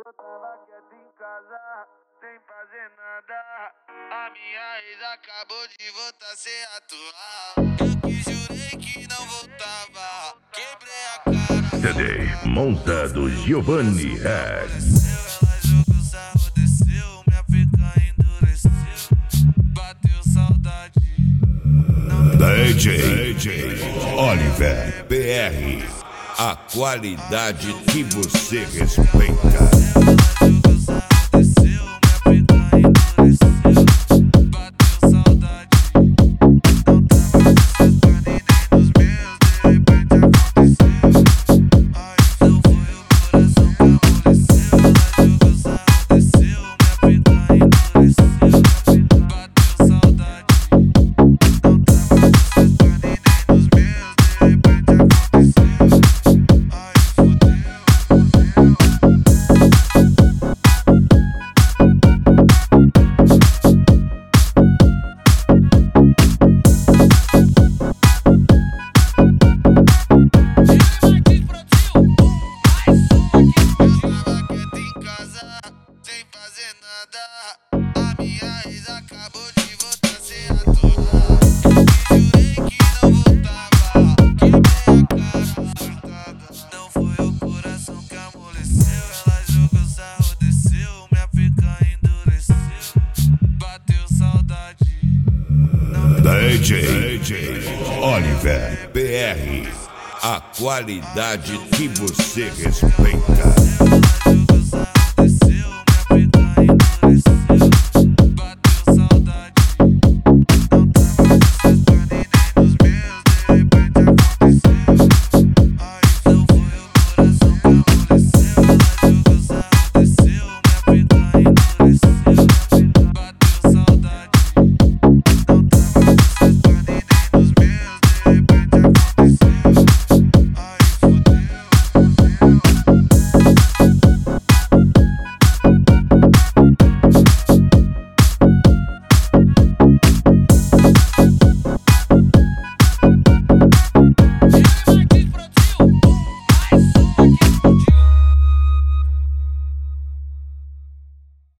Eu tava quieto em casa, sem fazer nada. A minha ex acabou de voltar a ser atual. Eu que jurei que não voltava, quebrei a cara. CD monta do Giovanni Rex. Ela jogou sarro, desceu, minha pica endureceu. Bateu saudade. DJ Oliver PR. A qualidade que você respeita. A minha ex acabou de voltar a ser atual. Eu jurei que não voltava, quebrei a cara. Não foi o coração que amoleceu. Ela jogou sarro, desceu, minha pica endureceu. Bateu saudade. DJ Oliver PR. A qualidade que você respeita.